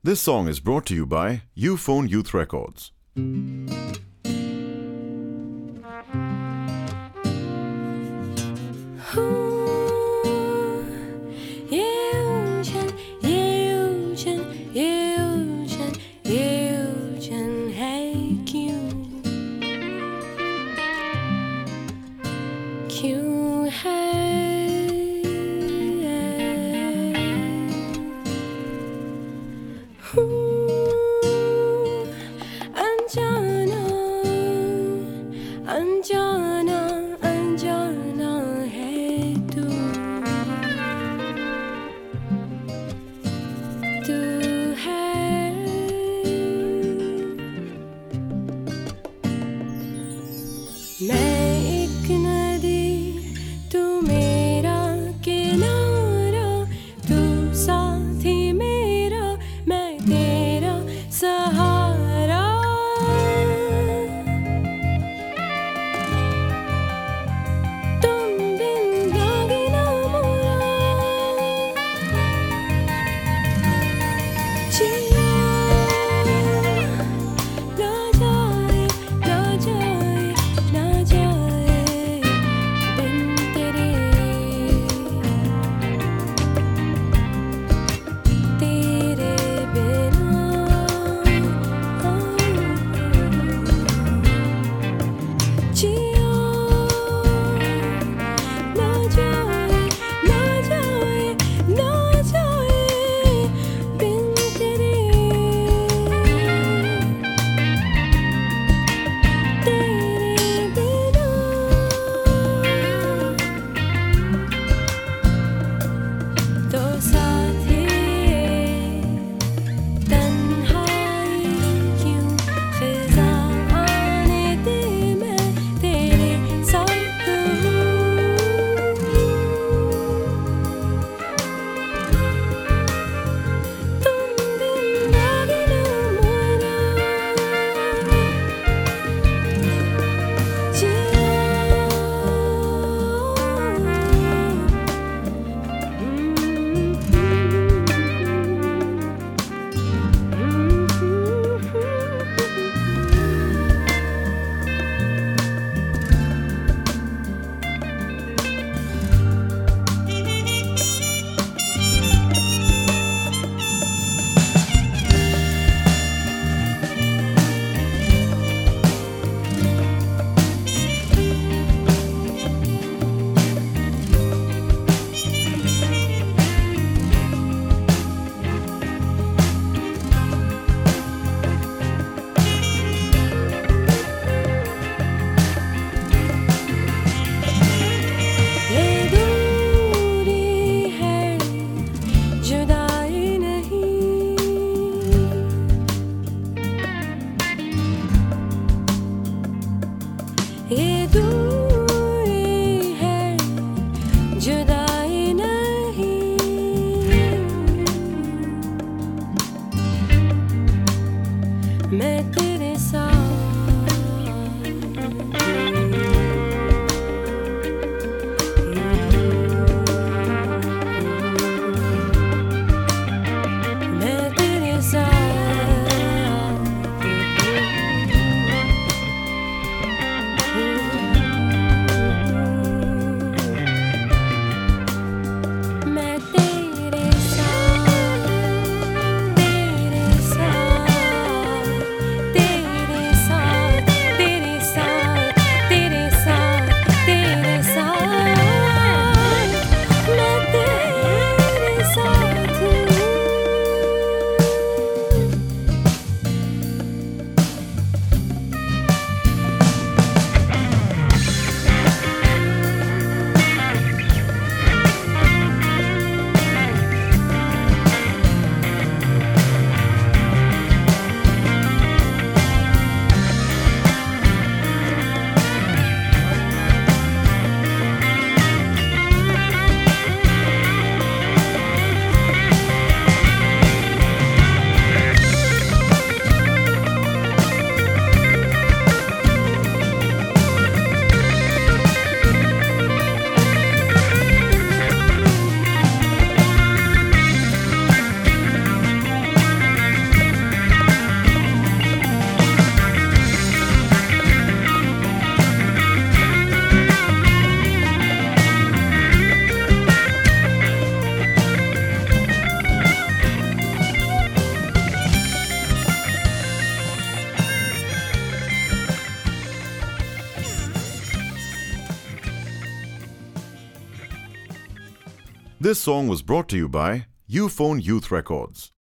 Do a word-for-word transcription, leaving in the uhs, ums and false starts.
This song is brought to you by Uphone Youth Records. क्यों है अनजाना अनजाना अनजाना है तू तू है मैं एक नदी तू मेरा किनारा तू साथी मेरा मैं तेरा सहारा तुम बिन लागे ना मोरा जिया ना जाए ना जाए ना जाए बिन तेरे तेरे बिना जिया ना जाए ना जाए ना जाए बिन तेरे तेरे बिना तो साथी तन्हाई क्यों फिजा आने दे मैं तेरे साथ हूँ तुम बिन लागे ना मोरा ये दूरी है जुदाई नहीं ये दूरी है जुदाई नहीं मैं तेरे मैं तेरे साथ मैं तेरे साथ तेरे साथ This song was brought to you by Uphone Youth Records.